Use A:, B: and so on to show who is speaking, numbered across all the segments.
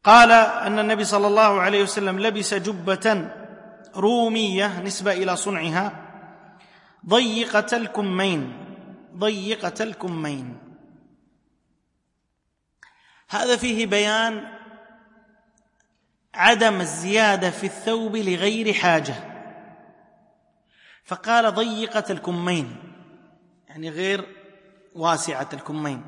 A: قال أن النبي صلى الله عليه وسلم لبس جبة رومية نسبة إلى صنعها ضيقة الكمين. هذا فيه بيان عدم الزيادة في الثوب لغير حاجة، فقال ضيقة الكمين يعني غير واسعة الكمين.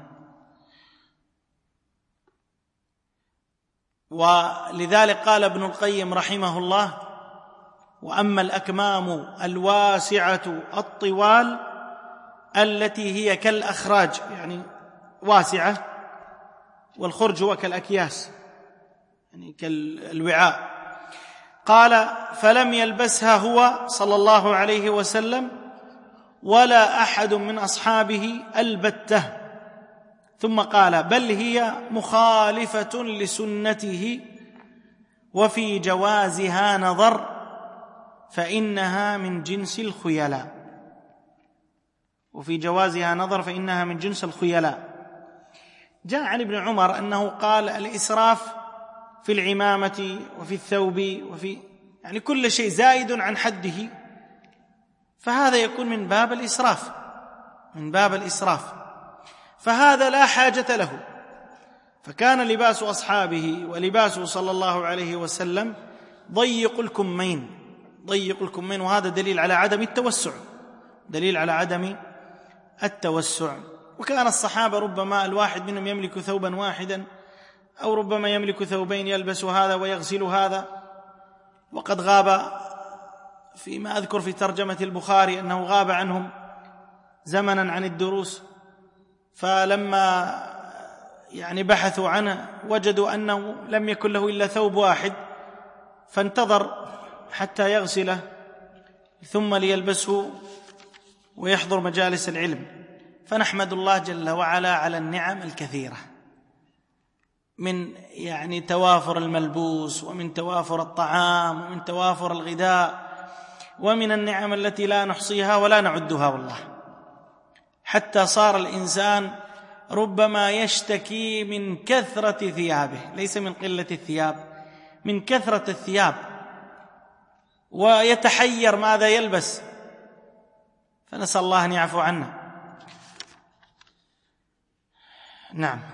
A: ولذلك قال ابن القيم رحمه الله: وأما الأكمام الواسعة الطوال التي هي كالأخراج، يعني واسعة، والخرج هو كالأكياس يعني كالوعاء، قال: فلم يلبسها هو صلى الله عليه وسلم ولا أحد من أصحابه البتة. ثم قال: بل هي مخالفة لسنته وفي جوازها نظر فإنها من جنس الخيلاء. جاء عن ابن عمر أنه قال: الإسراف في العمامة وفي الثوب وفي يعني كل شيء زائد عن حده، فهذا يكون من باب الإسراف، فهذا لا حاجة له. فكان لباس أصحابه ولباسه صلى الله عليه وسلم ضيق الكمين، وهذا دليل على عدم التوسع. وكان الصحابة ربما الواحد منهم يملك ثوبا واحدا، أو ربما يملك ثوبين يلبس هذا ويغسل هذا. وقد غاب فيما أذكر في ترجمة البخاري أنه غاب عنهم زمنا عن الدروس، فلما بحثوا عنه وجدوا أنه لم يكن له إلا ثوب واحد، فانتظر حتى يغسله ثم ليلبسه ويحضر مجالس العلم. فنحمد الله جل وعلا على النعم الكثيرة من توافر الملبوس، ومن توافر الطعام، ومن توافر الغذاء، ومن النعم التي لا نحصيها ولا نعدها والله، حتى صار الإنسان ربما يشتكي من كثرة ثيابه، ليس من قلة الثياب، من كثرة الثياب، ويتحير ماذا يلبس، فنسأل الله أن يعفو عنا. نعم.